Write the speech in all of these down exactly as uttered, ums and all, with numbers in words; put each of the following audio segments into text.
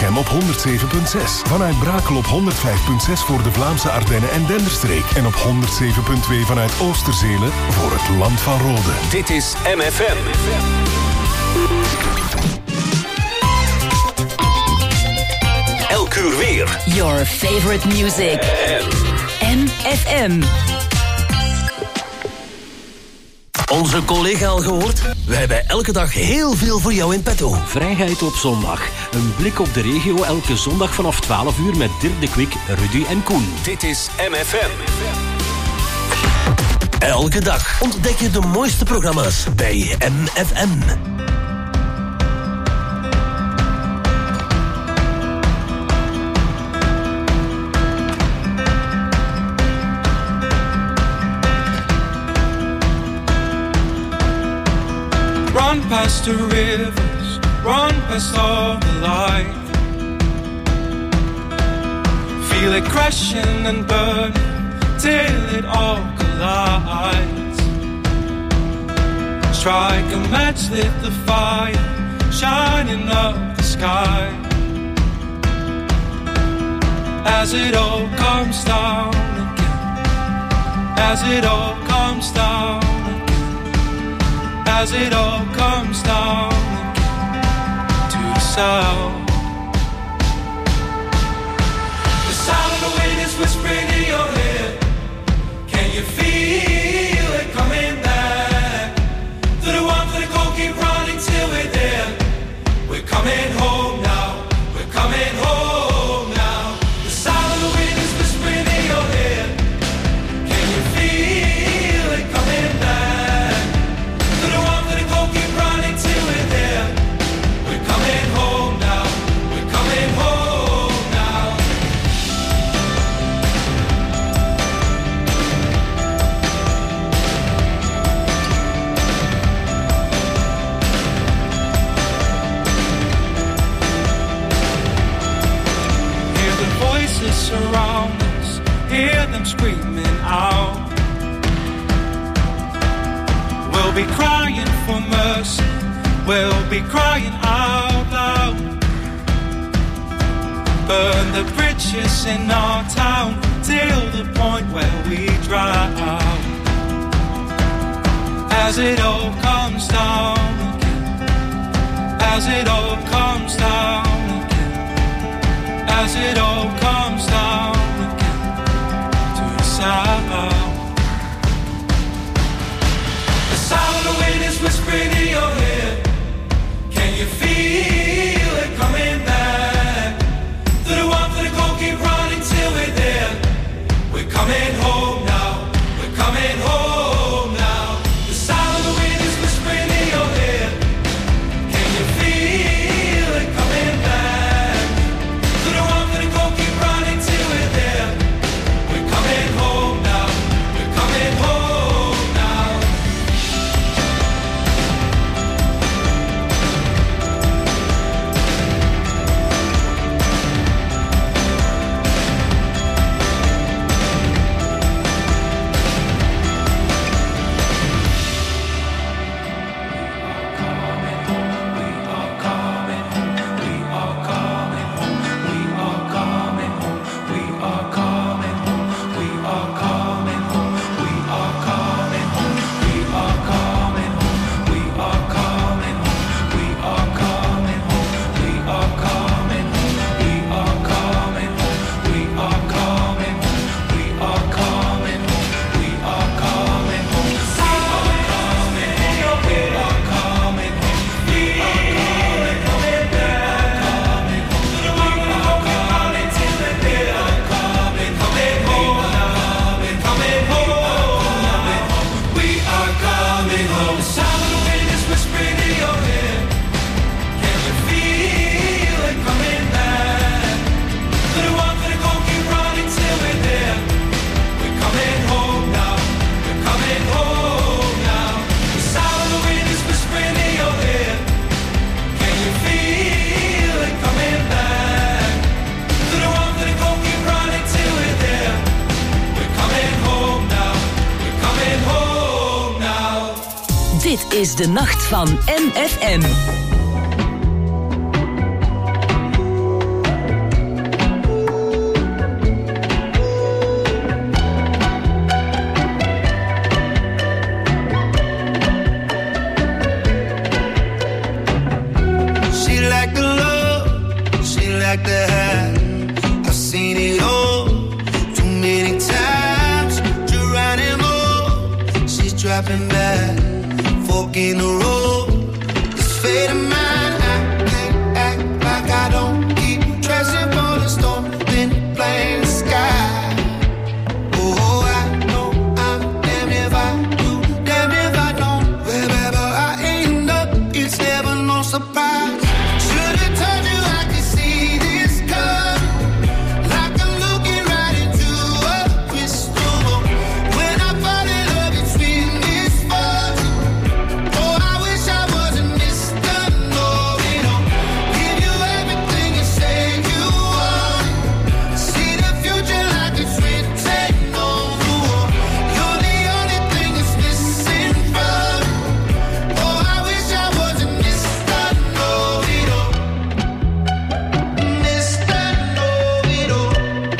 M op honderd zeven komma zes. Vanuit Brakel op honderd vijf komma zes voor de Vlaamse Ardennen en Denderstreek. En op honderd zeven komma twee vanuit Oosterzelen voor het Land van Rode. Dit is M F M. Elk uur weer. Your favorite music. M F M. Onze collega al gehoord? We hebben elke dag heel veel voor jou in petto. Vrijheid op zondag. Een blik op de regio elke zondag vanaf twaalf uur met Dirk de Kwik, Rudy en Koen. Dit is M F M. Elke dag ontdek je de mooiste programma's bij M F M. Run past the rivers, run past all the light. Feel it crashing and burning till it all collides. Strike a match, lit the fire, shining up the sky. As it all comes down again, as it all comes down. As it all comes down again to the sound. The sound of the wind is whispering in your head. Can you feel it coming back? To the one for the cold, keep running till we're there. We're coming home now, we're coming home now. The sound of the wind is whispering in your head. Can you feel it coming back? Surround us, hear them screaming out. We'll be crying for mercy, we'll be crying out loud. Burn the bridges in our town till the point where we dry out. As it all comes down again, as it all comes down again, as it all comes down again to the sound. The sound of the wind is whispering in your head. Can you feel it coming back? To the one for the cold, keep running till we're there. We're coming home now, we're coming home now. The sound of the wind is whispering in your head. Can you feel it coming back? To the one for the cold, keep running till we're there. We're coming home now, we're coming home now. Dit is de nacht van M F M. like to have. I've seen it all too many times. Geronimo, she's dropping back, fork in the road. This fate of mine, I can't act like I don't keep dressing for the storm, then playing the sky. Oh, I know I'm damned if I do, damned if I don't. Wherever I end up, it's never no surprise. Should've told you I could see this coming, like I'm looking right into a crystal ball. When I fall in love, it's sweet misfortune. Oh, I wish I wasn't Mister Know-It-All. Give you everything and say you want it. See the future like it's written on the wall. You're the only thing that's missing from it. Oh, I wish I wasn't Mister Know-It-All. Mister Know-It-All.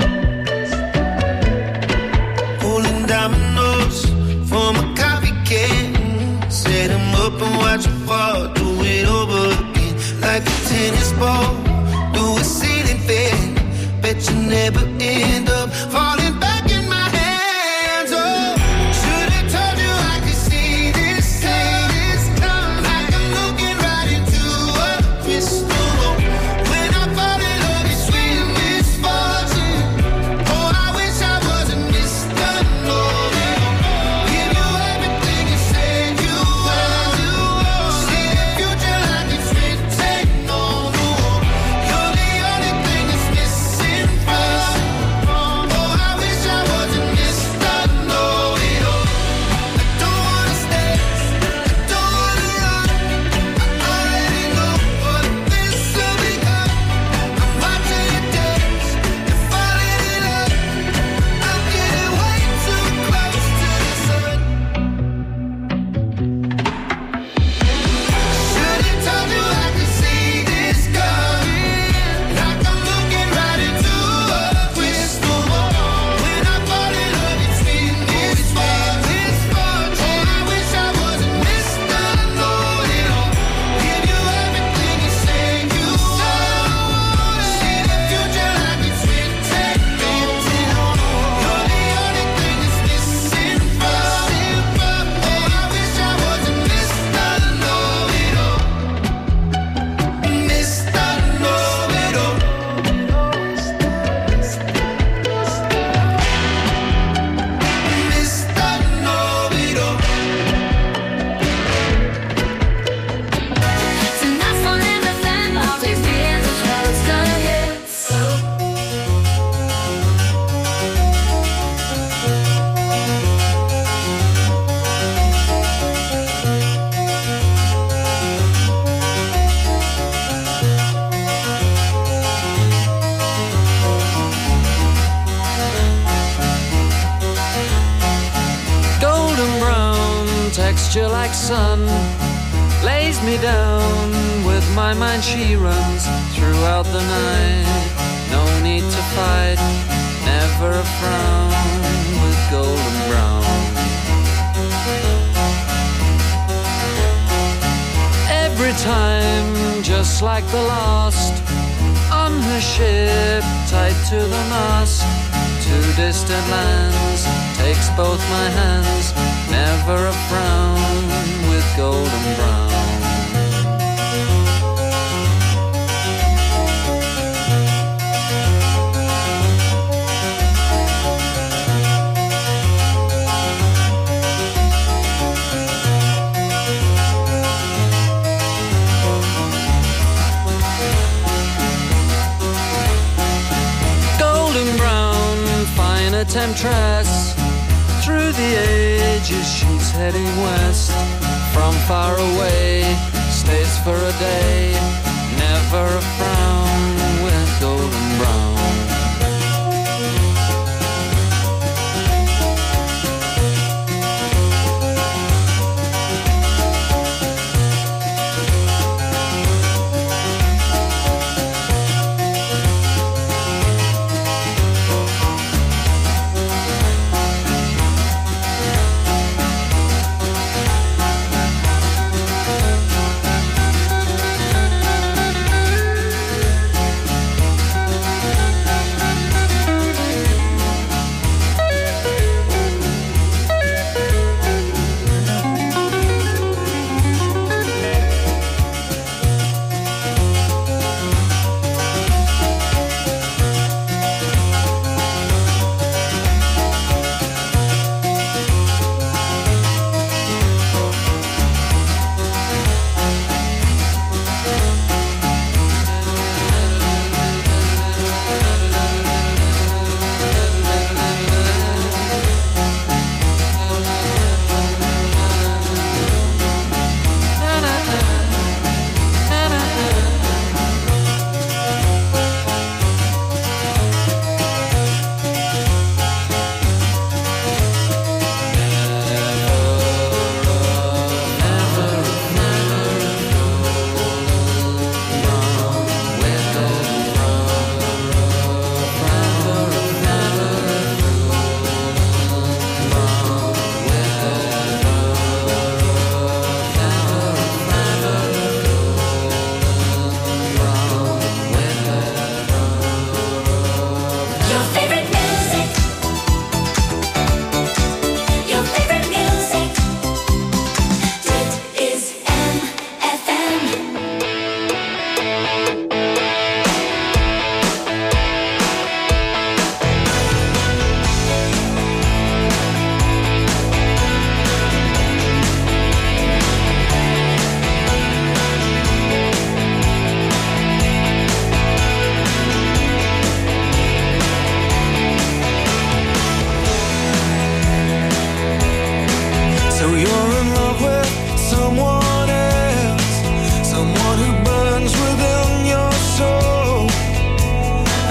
Pulling dominoes from a coffee can. Set 'em up and watch 'em fall. Do it over again like a tennis ball. Do a ceiling fan. Bet you never end up falling back in my hands. Oh, should've told you I could see this coming, like I'm looking right into a crystal ball. When I fall in love, it's sweet misfortune. Oh, I wish I wasn't Mister Know-It-All. Give you everything and say you want it. See the future like it's written on the wall. You're the only thing that's missing from it. Oh, I wish I wasn't Mister Know-It-All. I don't wanna stay, I don't wanna run. I already know what this will become. I'm watching you dance, you're falling in love. I'm getting way too close to the sun. Should've told you I could see this coming, like I'm looking right into a crystal ball. When I fall in love, it's sweet misfortune. Oh, I wish I wasn't Mister Know-It-All. Give you everything and say you want it. See the future like it's written on the wall. You're the only thing that's missing from it. Oh, I wish I wasn't Mister Know-It-All. Mister Know-It-All. Mister Know-It-All. Tonight's on M F M, all these years of how it's gonna get. Golden brown texture like sun lays me down. With my mind she runs throughout the night. No need to fight, never a frown with golden brown. Every time, just like the last, on her ship, tied to the mast, to distant lands, takes both my hands, never a frown with golden brown. Golden brown, fine a temptress. Through the ages she's heading west. From far away, stays for a day. Never a frown with golden brown.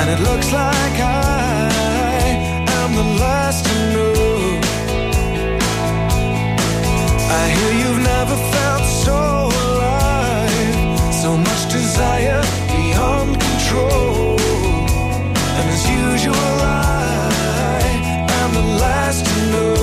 And it looks like I am the last to know. I hear you've never felt so alive, so much desire beyond control. And as usual I am the last to know.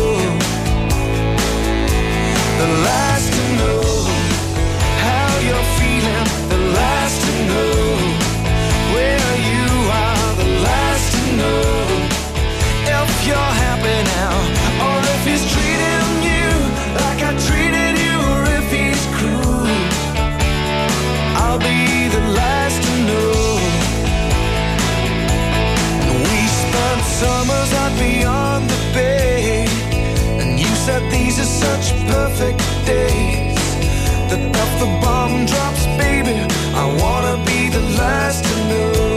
The last to know how you're feeling, the last to know where you are, the last to know if you're happy now, or if he's treating you like I treated you, or if he's cruel. I'll be the last to know. We spent summers out beyond the bay, and you said these are such perfect days. That if the bomb drops, baby, I wanna be the last to know.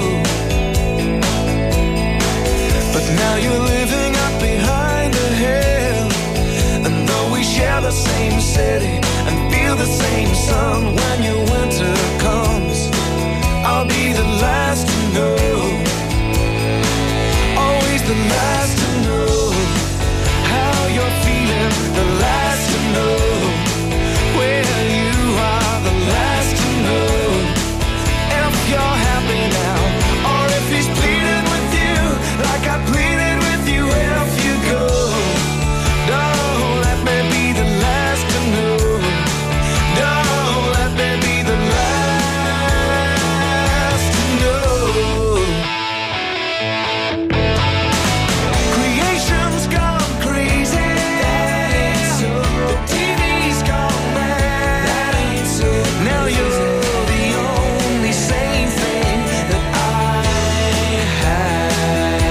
But now you're living up behind the hill, and though we share the same city and feel the same sun, when your winter comes, I'll be the last to know. Always the last to know how you're feeling, the last to know where you are, the last to know if you're happy now, or if he's pleading with you like I pleaded with you. If you go, don't let me be the last to know. Don't let me be the last to know. Creation's gone crazy. That ain't so. The T V's gone mad. That ain't so. Now you're the only sane thing that I have.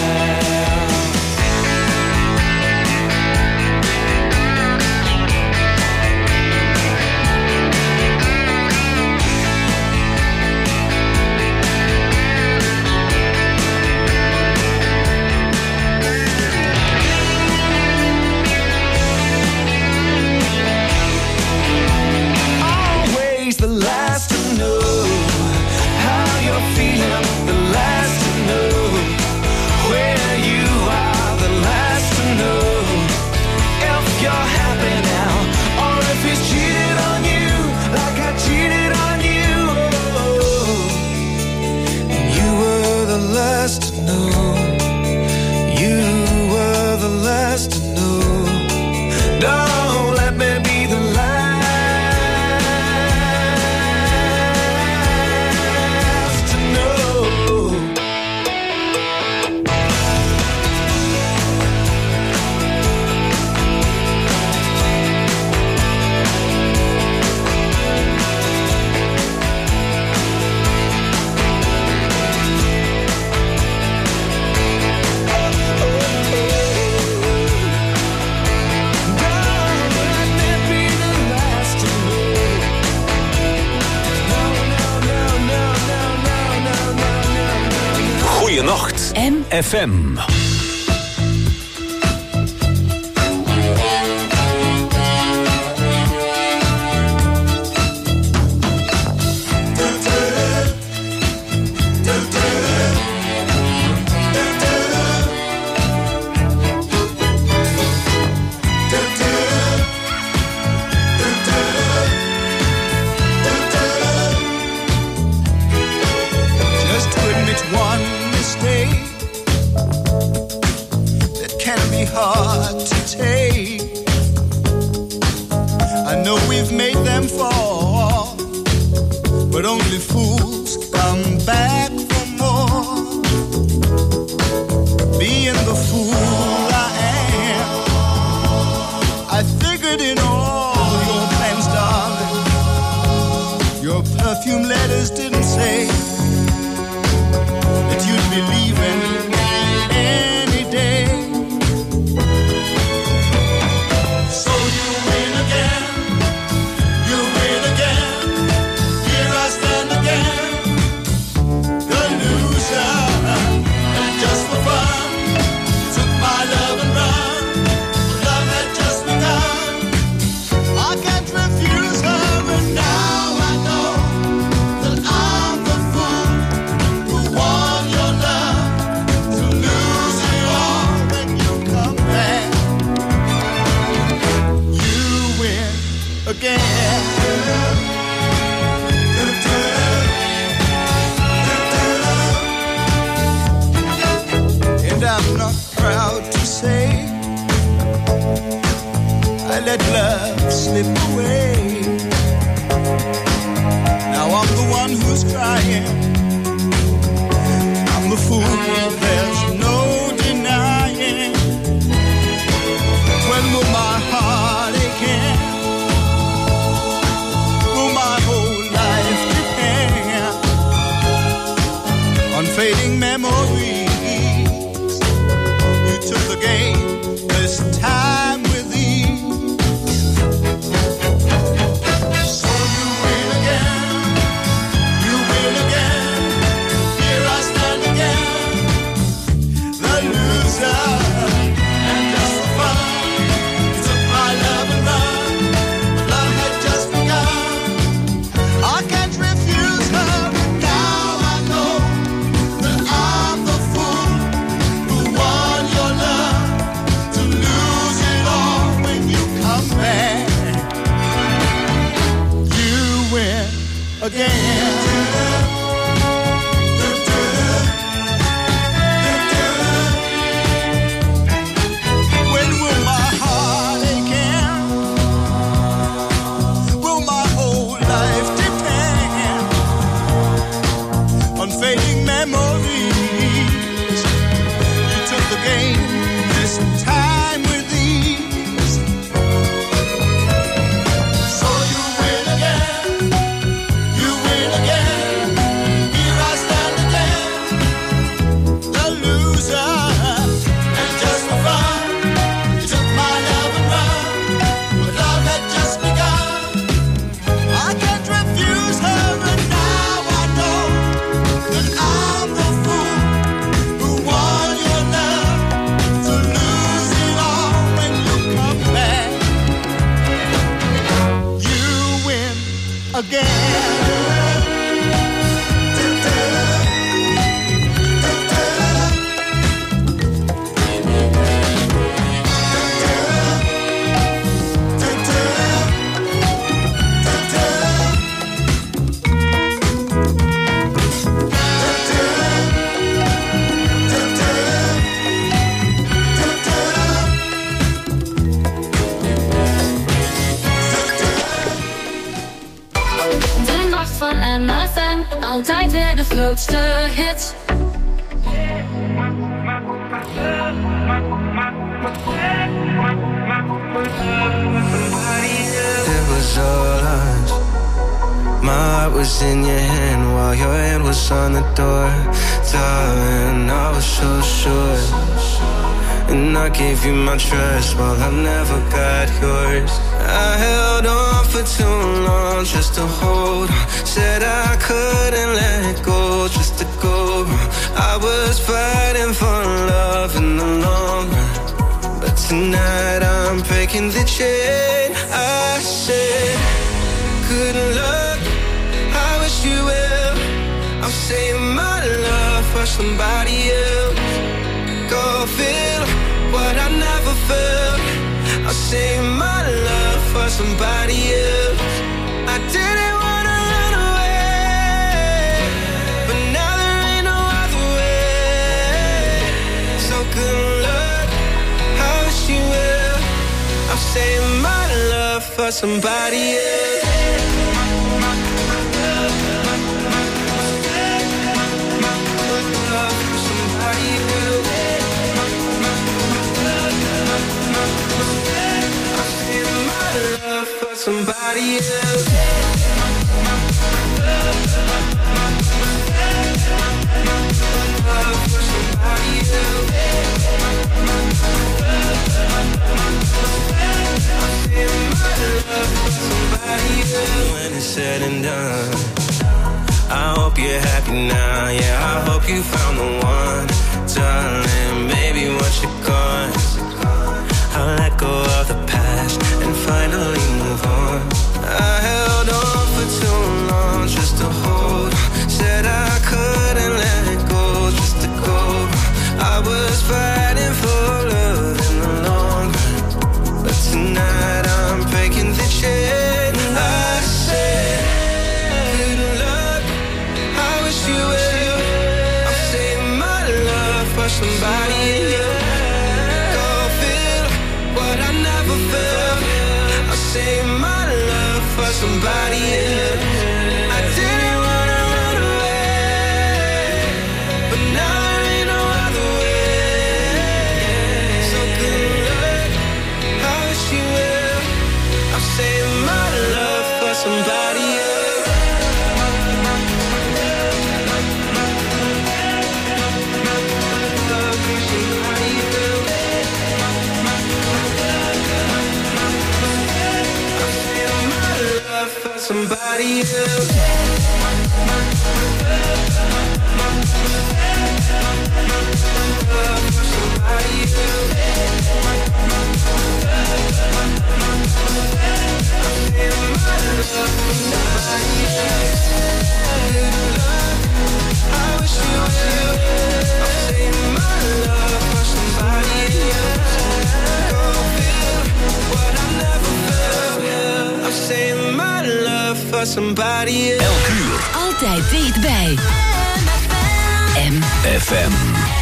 Always the last to know how you're feeling, the last to know where you are, the last to know if you're happy now, or if he's cheated on you like I cheated on you. You were the last to know. You were the last to know. Don't let me be the last to know. Goeienacht M F M. Just to admit one mistake that can be hard to take. I know we've made them fall, but only fools come back for more. Being the fool I am, I figured in all your plans, darling, your perfume letters didn't say that you'd be leaving any day. proud to say I let love slip away. Now I'm the one who's crying. I'm the fool, there's no denying. When will my heart again? Will my whole life depend on fading memories? You took the game this time with ease. So you win again, you win again. Here I stand again, the loser. And just for fun, you took my love and run. But love had just begun. I can't refuse her, but now I know that I'm the fool who won your love, to lose it all when you come back. You win again. When will my heart again? Will my whole life depend on fading memories? You took the game this time with ease. So you win again, you win again. Here I stand again, the loser. And just for fun, you took my love and run. But love had just begun. I can't refuse her, but now I know that I'm the fool who won your love, to lose it all when you come back. You win again. De nacht van M F M, altijd weer de grootste hits. It was all us. My heart was in your hand while your hand was on the door. Darling, I was so sure. And I gave you my trust while I never got yours. I held on for too long just to hold on. Said I couldn't let go just to go. I was fighting for love in the long run, but tonight I'm breaking the chain. I said, good luck, I wish you well. I'm saving my love for somebody else. Go feel what I never felt. I'll save my love for somebody else. I didn't wanna run away, but now there ain't no other way. So good luck, I wish you well. I'll save my love for somebody else. Somebody else. Love for somebody else. When it's said and done, I hope you're happy now. Yeah, I hope you found the one, darling. Maybe once you're gone, I'll let go of the past and finally move on. I held on for too long just to hold on. Said I couldn't let it go just to go. I was fighting for love in the long run, but tonight I'm breaking the chain. I said, good luck, I wish you well. I'm saving my love for somebody else. somebody else. I didn't wanna run away, but now there ain't no other way. So good luck, I wish you well. I'm saving my love for somebody else. Somebody else. Somebody else. Elk uur. Altijd dichtbij. M F M.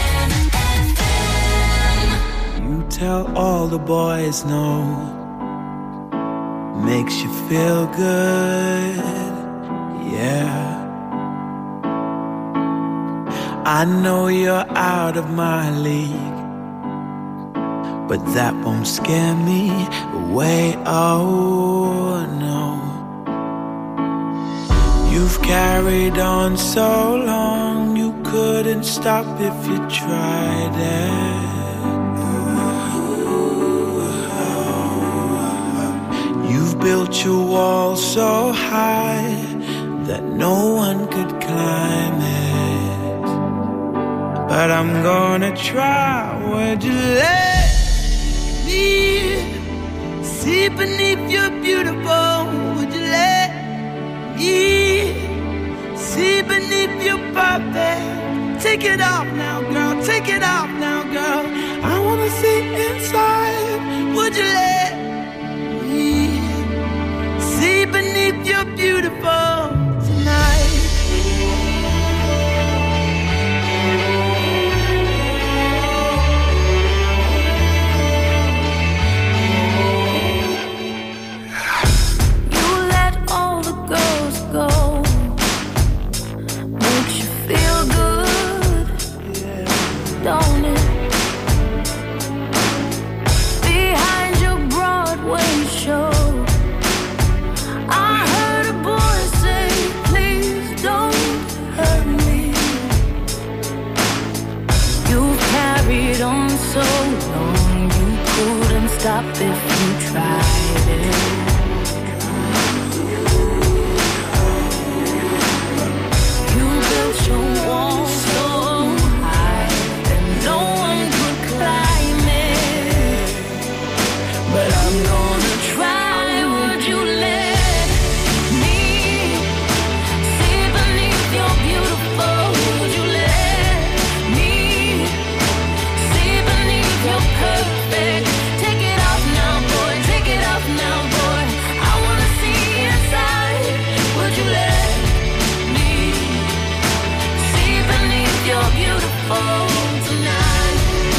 You tell all the boys no. Makes you feel good. Yeah. I know you're out of my league, but that won't scare me away. Oh no. You've carried on so long, you couldn't stop if you tried it. You've built your wall so high that no one could climb it. But I'm gonna try. Would you let me see beneath your beautiful? Would you let me see beneath your perfect? Take it off now, girl. Take it off now, girl. I wanna see inside. Would you let me see beneath your beautiful tonight? You let all the girls go. Makes you feel good, don't it? Behind your Broadway show, I heard a boy say, please don't hurt me. You've carried on so long, you couldn't stop if you tried it. You built your wall so high that no one could climb it. But I'm gonna try. Would you let me see beneath your beautiful? Would you let me see beneath your perfect? Take it off now, boy. Take it off now, boy. I wanna see inside. Would you let me see beneath your beautiful tonight?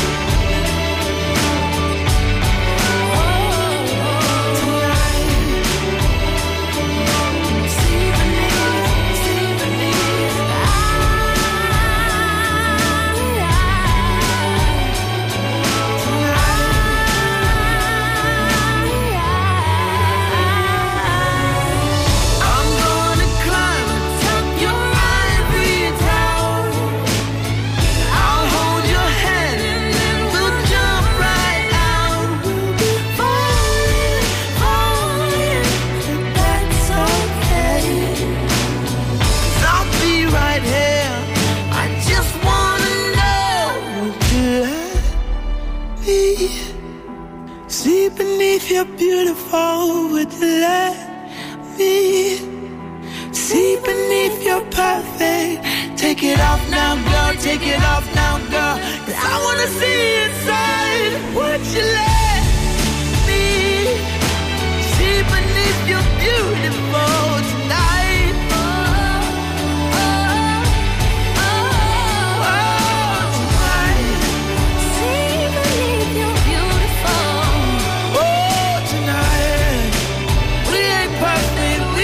I'm gonna climb atop your ivory tower. I'll hold your hand and then we'll jump right out. We'll be falling, falling, and that's okay. 'Cause I'll be right here. I just wanna know, would you let me see beneath your beautiful? Would you let me see beneath your perfect? Take it off now, girl. Take it off now, girl. 'Cause I wanna see inside. Would you let me see beneath your beautiful tonight? Oh, oh, oh, oh, tonight. See beneath your beautiful. Oh, tonight. We ain't perfect. We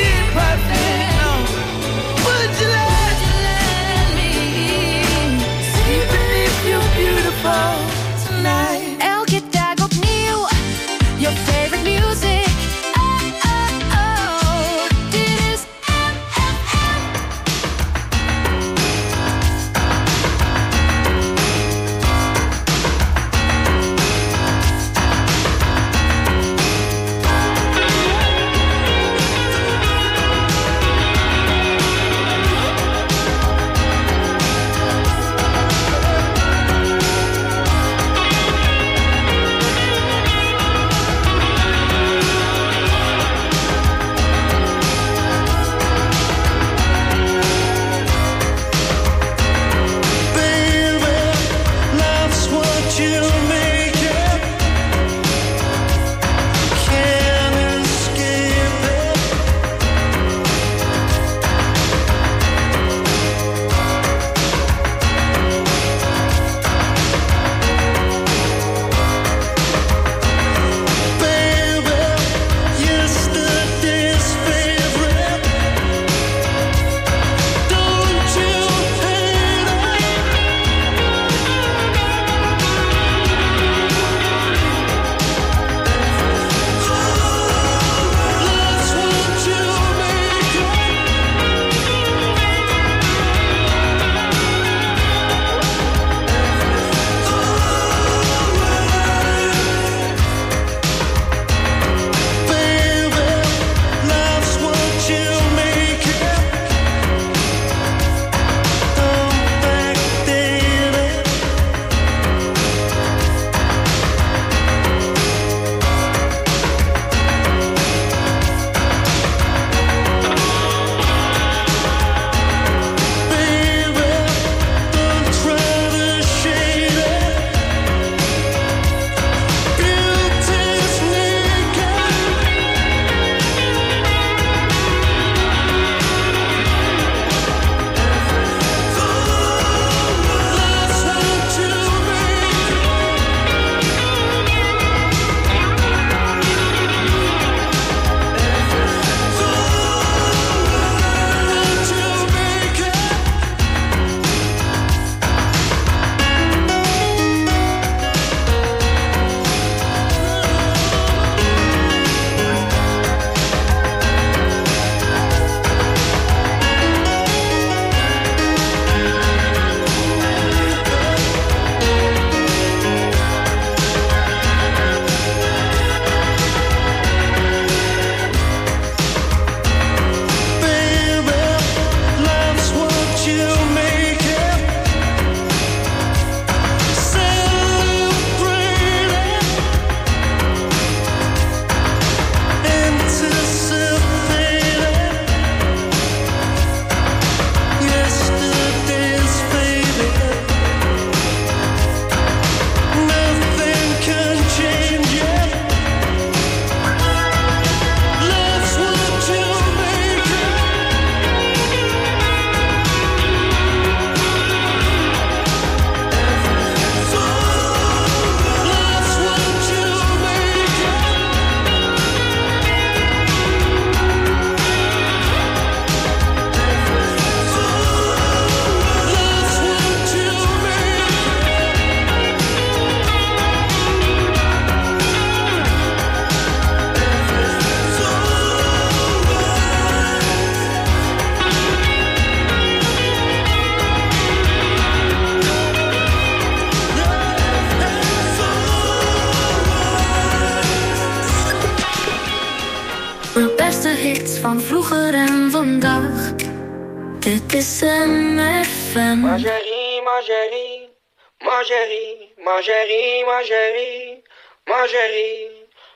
hits van vroeger en vandaag. Dit is M F M. Margerie, Margerie, Margerie, Margerie, Margerie, Margerie,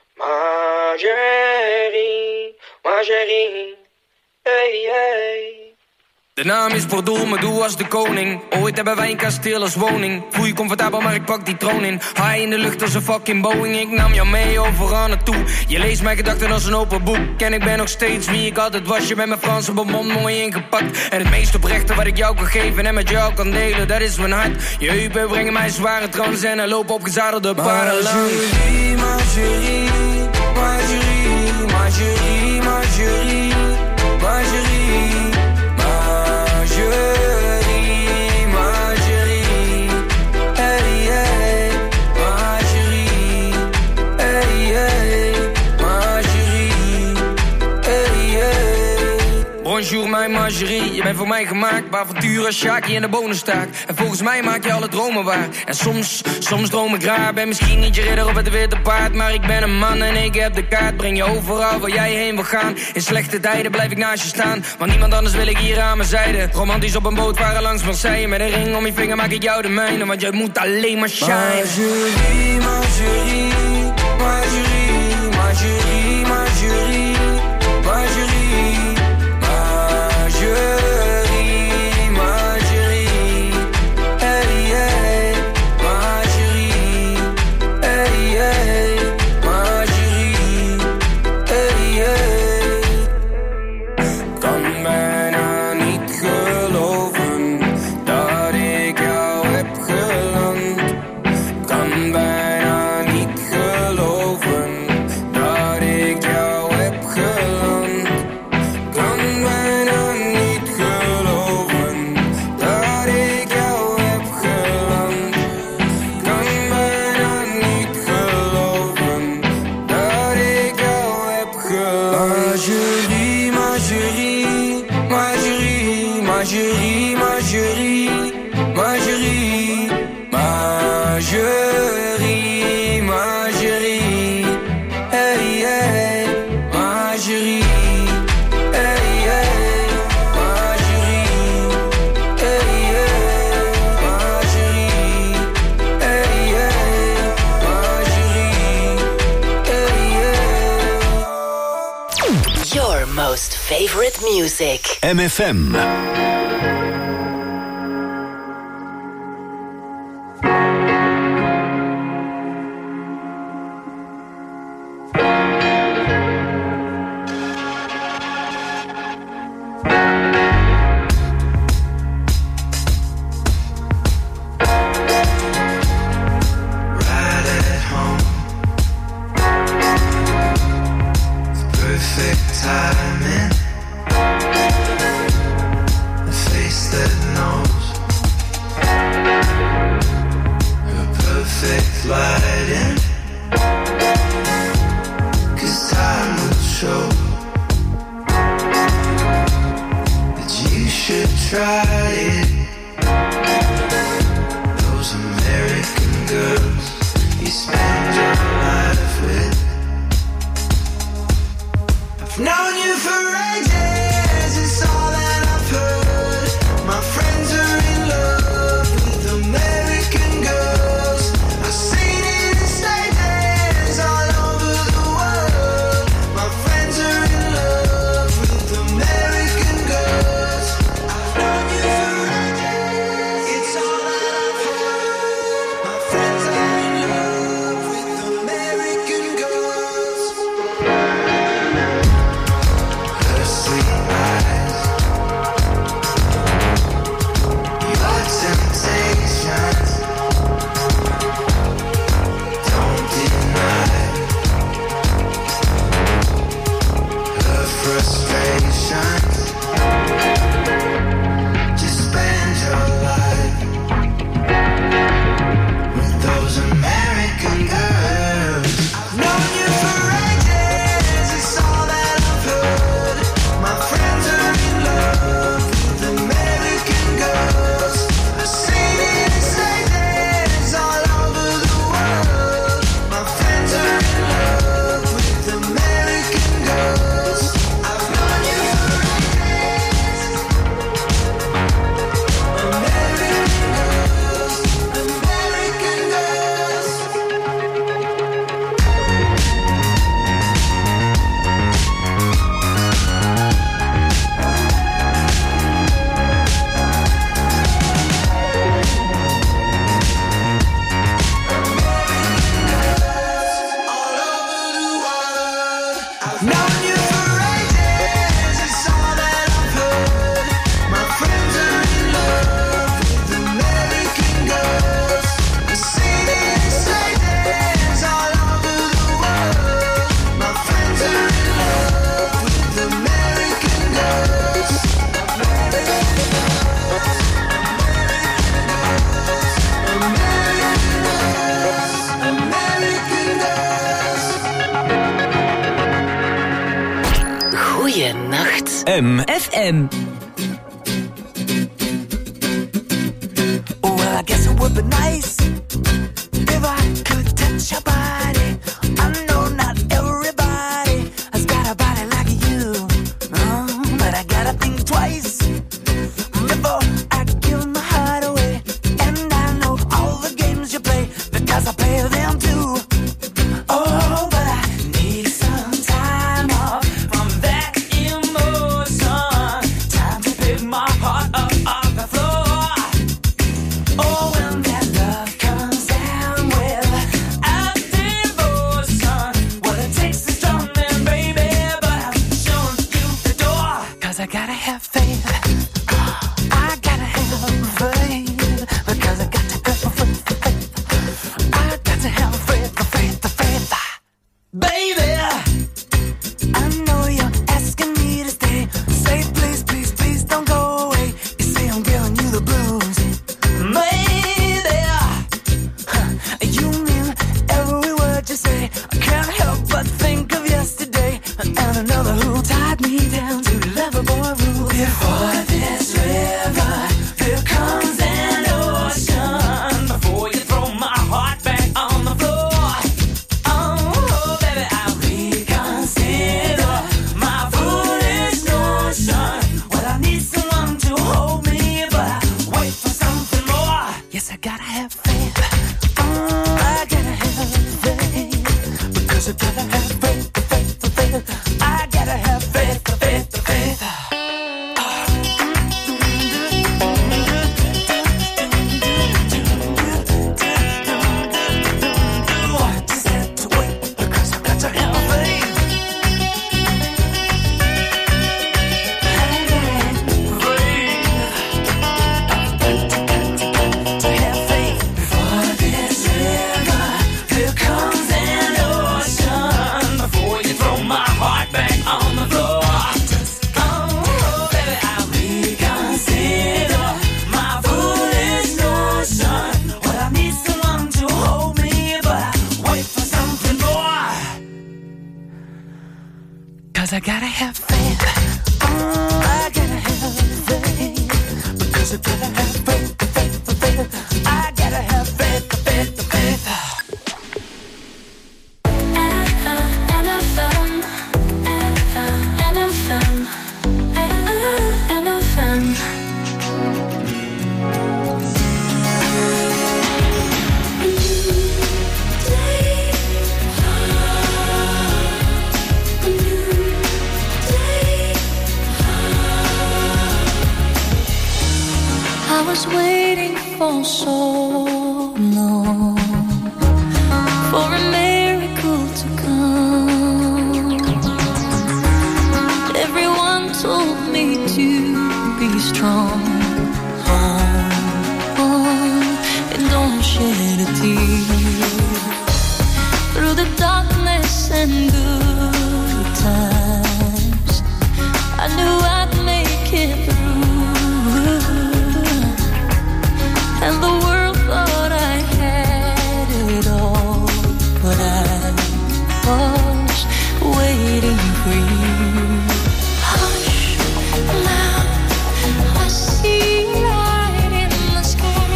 Margerie, Margerie, hey, hey. De naam is Bordeaux, maar doe als de koning. Ooit hebben wij een kasteel als woning. Voel je comfortabel, maar ik pak die troon in. High in de lucht als een fucking Boeing. Ik nam jou mee overal naartoe. Je leest mijn gedachten als een open boek. En ik ben nog steeds wie ik altijd was. Je bent mijn Franse bonbon mooi ingepakt. En het meest oprechte wat ik jou kan geven en met jou kan delen, dat is mijn hart. Je heupen brengen mij zware trance en er lopen op gezadelde paarden langs. Margerie, Margerie, Margerie, Margerie, Margerie, Margerie. Margerie, Margerie, hey, hey, Margerie, hey, hey, Margerie, hey, hey. Bonjour mijn Margerie, je bent voor mij gemaakt. Avontuur als Shaki en de bonenstaak. En volgens mij maak je alle dromen waar. En soms, soms droom ik raar. Ben misschien niet je ridder op het witte paard, maar ik ben een man en ik heb de kaart. Breng je overal waar jij heen wil gaan. In slechte tijden blijf ik naast je staan, want niemand anders wil ik hier aan mijn zijde. Romantisch op een boot varen langs Marseille. Met een ring om je vinger maak ik jou de mijne, want jij moet alleen maar shine. Margerie, Margerie, Margerie, Margerie, Margerie, Margerie. Margerie, Margerie, hey, hey, Margerie, hey, hey, Margerie, hey, hey. Kan bijna niet geloven dat ik jou heb geland. Kan bijna niet geloven dat ik jou heb geland. Kan bijna niet geloven dat ik jou heb geland. Kan bijna niet geloven dat ik jou heb geland. Margerie, Margerie, Margerie, Margerie, Margerie, Margerie, Margerie, Margerie, hey, hey, Margerie. Hey, hey, Margerie, hey, hey, Margerie, hey, hey, Margerie, hey, hey. Your most favorite music. M F M. Right at home, perfect timing. A face that knows her perfect lighting. 'Cause time will show that you should try it. Those American girls you spend your life with. I've known you for ages, it's all that I've heard. My friends are in love with American girls. I've seen it in stages all over the world. My friends are in love with American girls. I've known you M. F M. Well, I guess it would be nice if I could touch your body. I know not everybody has got a body like you, oh, but I gotta think twice before I give my heart away. And I know all the games you play because I play them too. Oh, but I need some time off from that emotion. Time to pick my heart up off the floor. Oh, when that love comes down without devotion, well, it takes a strong man, baby, but I'm showing you the door. Cause I gotta have faith. I gotta have faith. Because I got to go for faith, for faith. I got to have faith, for faith, for faith. Baby, I know you're asking me to stay. Say please, please, please don't go away. You say I'm giving you the blues. Maybe huh, you mean every word you say. I can't help but think of yesterday and another who tied me down to lovable rules. Before this river, here comes an ocean. Before you throw my heart back on the floor, oh baby, I reconsider my foolish notion. Well, I need someone to hold me, but I wait for something more. Yes, I gotta have faith. Oh, I gotta have faith. Because I gotta have faith, faith, faith. I gotta have faith, faith, faith. Just have to wait because I got to have faith. To have faith. Before this river, here comes an ocean. Before you throw my heart back on the floor. Oh, baby, I reconsider my foolish notion. Well, I need someone to hold me, but I wait for something more. Cause I gotta have faith. Oh, I gotta have faith. Because I gotta have faith, faith, faith. I gotta have faith, faith, faith. I was waiting for so long for a miracle to come. Everyone told me to be strong. Oh, oh, and don't shed a tear. Through the darkness and good times, I knew I'd make it through. And the world thought I had it all, but I was waiting for you. Hush, now I see light in the sky.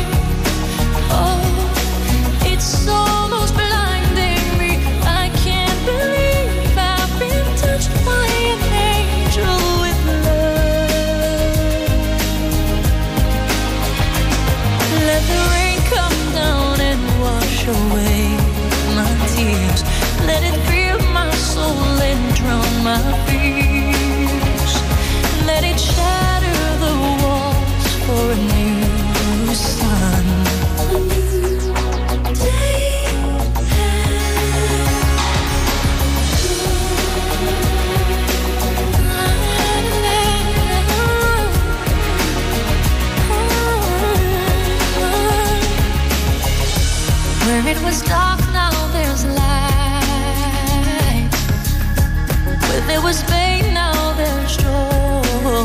Oh, it's almost blinding me. I can't believe I've been touched by an angel with love. Let the rain come down and wash away my tears. Let it fill my soul and drown my fears. Let it shatter the walls for a new sun. A new day. Where it was dark, now there's light. Where there was pain, now there's joy.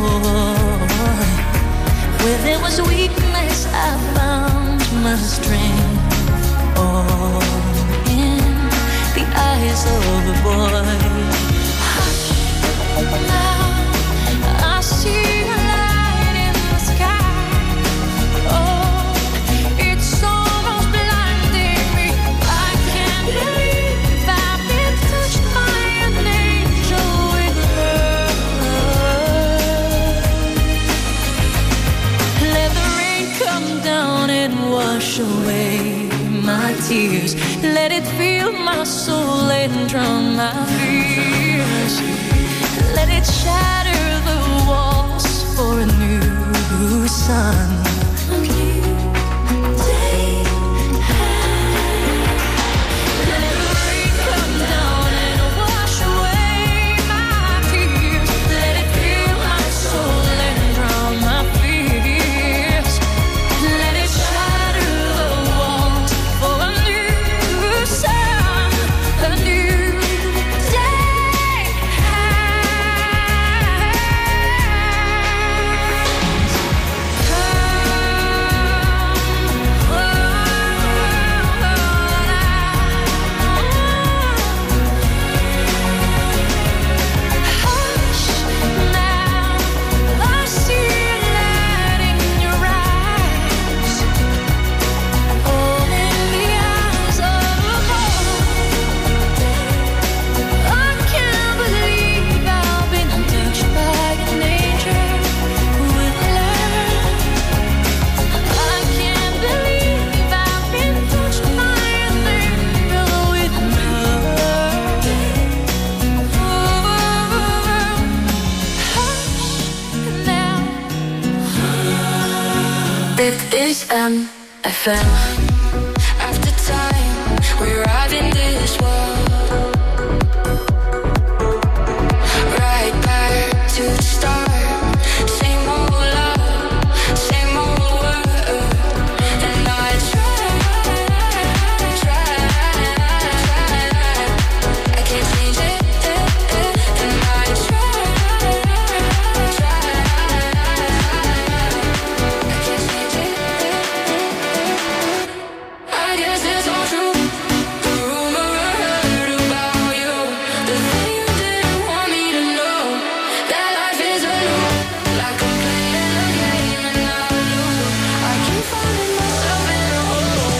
Where there was weakness, I found my strength. Oh, in the eyes of a boy. Hush, now see a light in the sky. Oh, it's almost blinding me. I can't believe I've been touched by an angel with love. Let the rain come down and wash away my tears. Let it fill my soul and drown my fears. Let it shatter the walls for a new sun. A new day. Let the rain come down and wash away my tears. Let it fill my soul and drown my fears. Let it shatter the walls for a new sun, a new day. Hush now, I see a light in your eyes. All in the eyes of a boy. I can't believe I've been touched by an angel with love. I can't believe I've been touched by an angel with love. Hush now. Dit is M F M. After time, we ride in this world. Right back to the start. Same old love, same old world. And I try, try, try. I can't change it. And I try, try. I can't change it. I guess it's all true. The rumor I heard about you, the thing you didn't want me to know, that life is a loop, like I'm playing a game and I lose. I keep finding myself in a hole.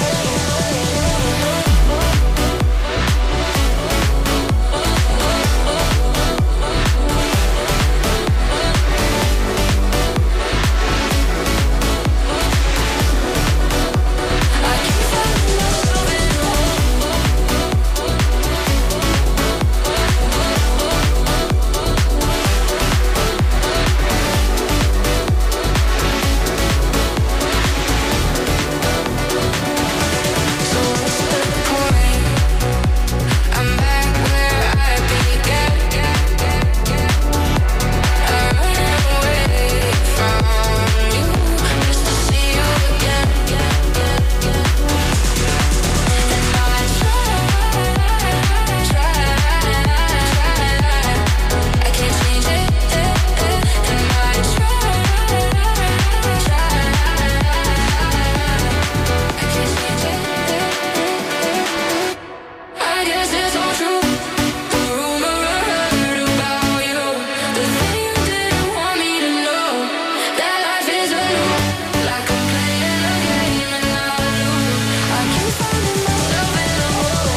I keep finding myself in a hole. So what's the point? I'm back where I began. I run away from you just to see you again. And I try, try, try. I can't change it. And I try, try. I can't change it. I guess it's all true. The rumor I heard about you, the thing you didn't want me to know, that life is a loop, like I'm playing a game and I lose. I keep finding myself in a hole.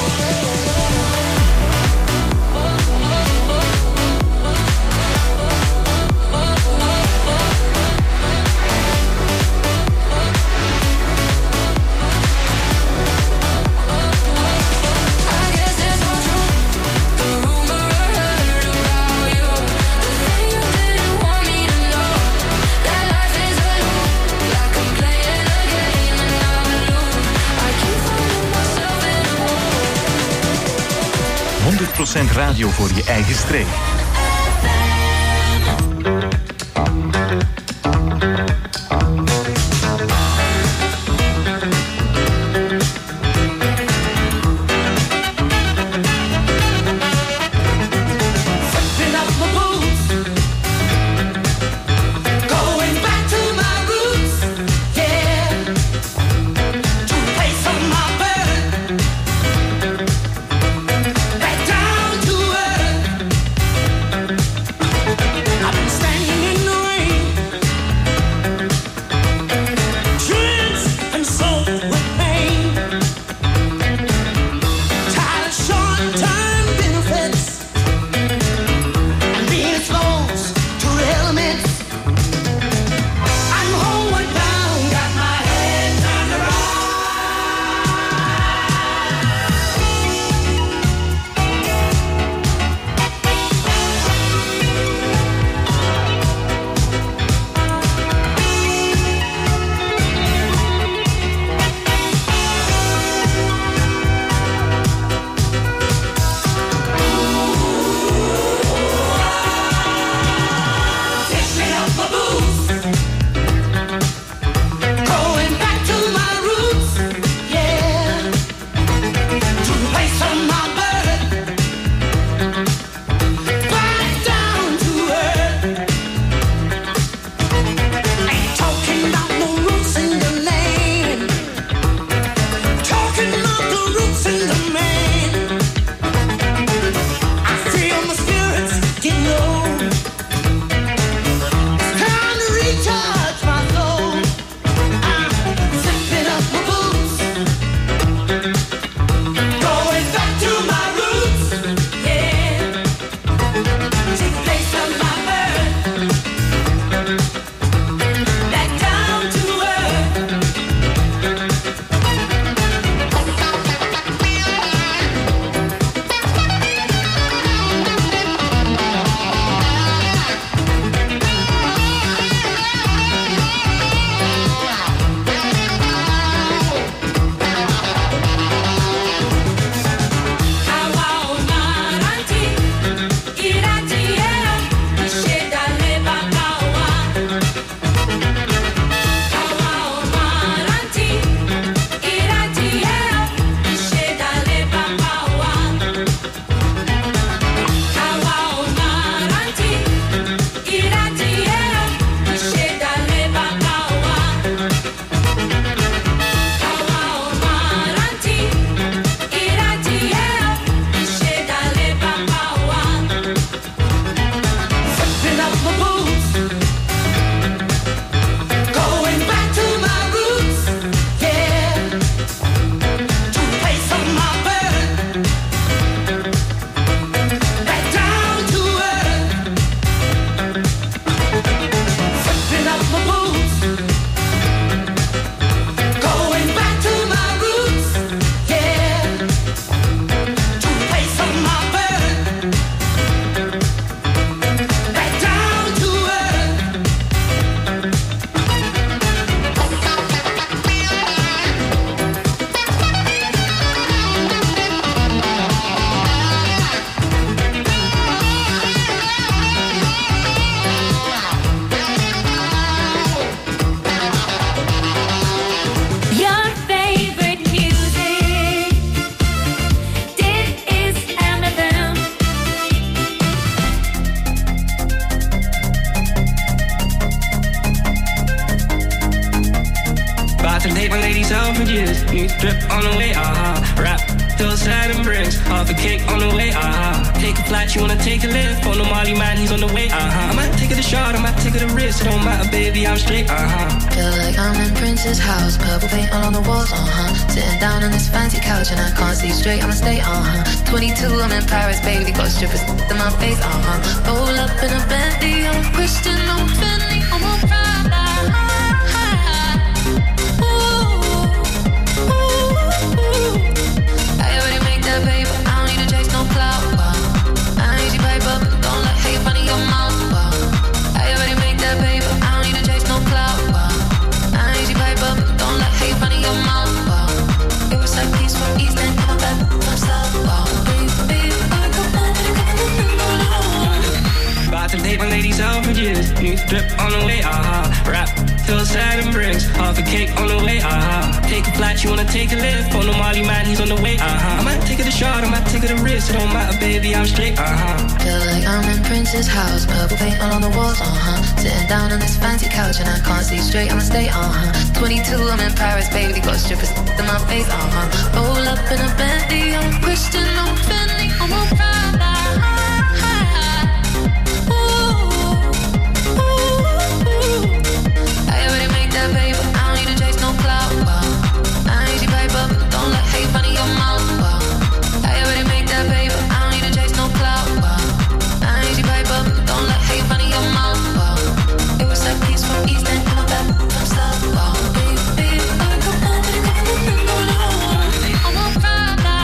I guess it's all true. The rumor I heard about you, the thing you didn't want me to know, that life is a loop, like I'm playing a game and I lose. I keep finding myself in a hole. honderd procent radio voor je eigen streek. Picking up my boots, going back to my roots, yeah, to a place of my birth, back down to earth. New drip on the way, uh-huh. Rap, hillside and bricks. Half a cake on the way, uh-huh. Take a flight, you wanna take a lift. On the Molly man, he's on the way, uh-huh. I might take it a shot, I might take it a risk. It don't matter, baby, I'm straight, uh-huh. Feel like I'm in Prince's house. Purple paint all on the walls, uh-huh. Sitting down on this fancy couch and I can't see straight, I'ma stay, uh-huh. twenty-two, I'm in Paris, baby. Got strippers in my face, uh-huh. Roll up in a Bentley, I'm Christian, I'm Fendi, I'm a Prada. Paper, I don't need to chase no clout, wow. I ain't easy paper, don't let hate run in your mouth, wow. I already made that paper, I don't need to chase no clout, wow. I ain't easy paper, don't let hate run in your mouth, wow. It was like peace from East End, come back, I'm stuck, wow. Baby, baby, I come home and I come about to date my ladies out for years. New drip on the way, uh-huh. Rap, hillside and bricks. Half a cake on the way, uh-huh. Take a flight, you wanna take a lift. On the Molly man, he's on the way, uh-huh. I might take it a shot, I might take it a risk. It don't matter, baby, I'm straight, uh-huh. Feel like I'm in Prince's house. Purple paint all on the walls, uh-huh. Sitting down on this fancy couch and I can't see straight, I'ma stay, uh-huh. twenty-two, I'm in Paris, baby. Got strippers in my face, uh-huh. Roll up in a Bentley, I'm Christian, I'm Fendi, I'm a Prada. Paper, I don't need to chase no clout, wow. I ain't easy paper, don't let hate run in your mouth, wow. I already made that paper, I don't need to chase no clout, wow. I ain't easy paper, don't let hate run in your mouth, wow. It was like peace from East End, come back, I'm stuck, wow. Baby, baby, I come home and I come home. I'm a Prada.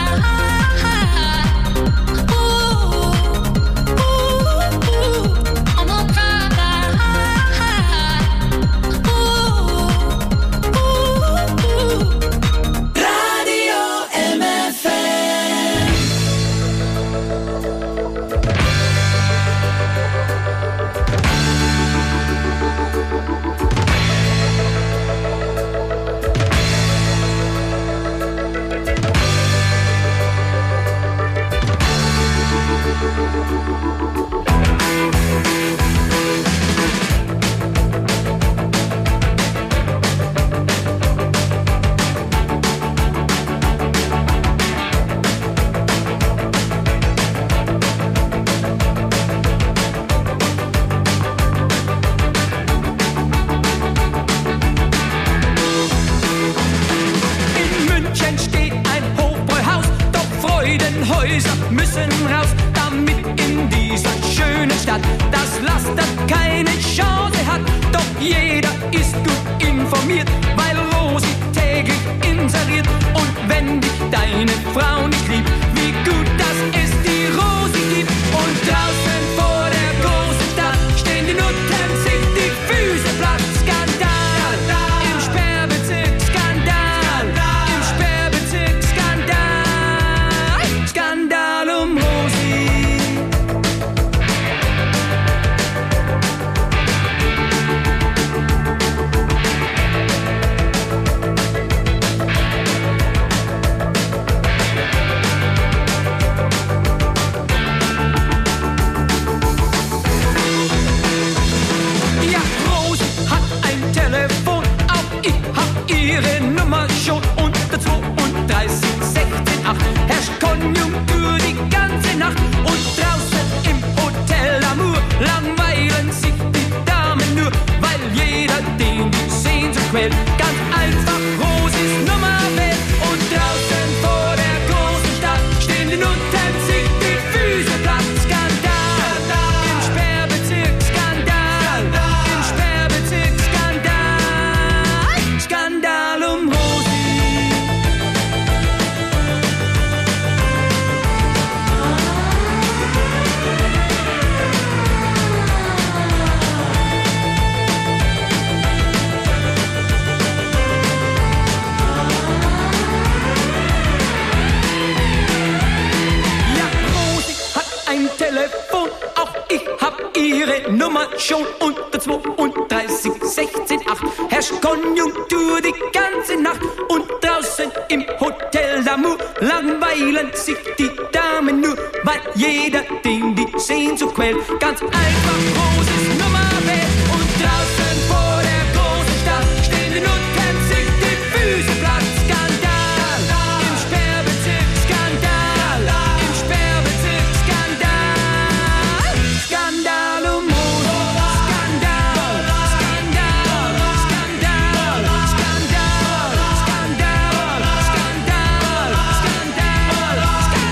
ihre Nummer schon unter zweiunddreißig sechzehn acht. Herrscht Konjunktur die ganze Nacht und draußen im Hotel d'Amour langweilen sich die Damen nur, weil jeder den die Sehnsucht quält. Ganz einfach Roses Nummer wählt und draußen vor der großen Stadt stehen die Nutten sich die Füße platt. Skandal im Sperrbezirk, Skandal im Sperrbezirk, Skandal, Skandal um Mode, Skandal, Skandal, Skandal, Skandal, Skandal, Skandal, Skandal,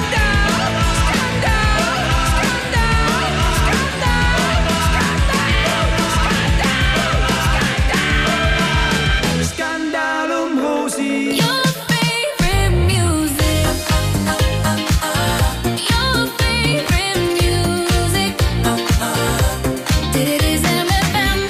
Skandal um Rosi. Your favorite music. Your favorite music. It is M F M.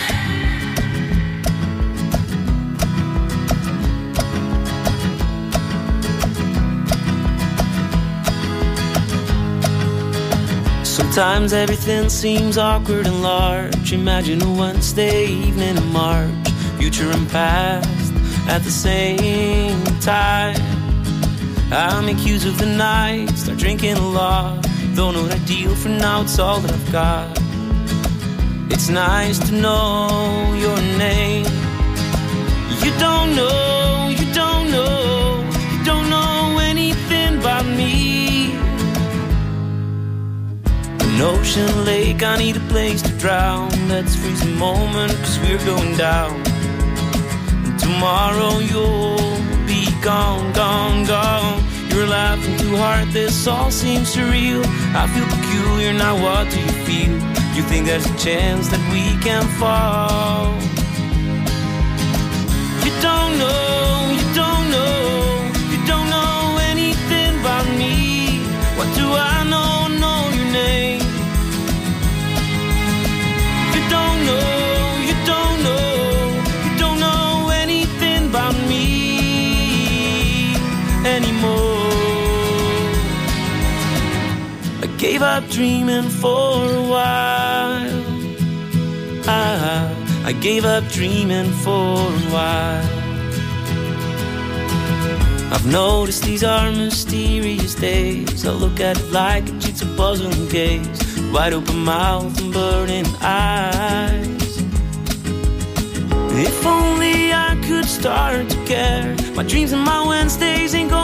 Sometimes everything seems awkward and large. Imagine a Wednesday evening in March, future and past at the same time. I make use of the night, start drinking a lot. Don't know what I deal for now, it's all that I've got. It's nice to know your name. You don't know, you don't know, you don't know anything about me. An ocean lake, I need a place to drown. Let's freeze a moment, cause we're going down. And tomorrow you'll be gone, gone, gone. You're laughing too hard, this all seems surreal. I feel peculiar, now what do you feel? You think there's a chance that we can fall? You don't know, you don't know, you don't know anything about me. What do I know, know your name? You don't know, you don't know, you don't know anything about me anymore. I gave up dreaming for a while. I, I gave up dreaming for a while. I've noticed these are mysterious days. I look at it like a jigsaw puzzle and gaze. Wide open mouth and burning eyes. If only I could start to care. My dreams and my Wednesdays ain't going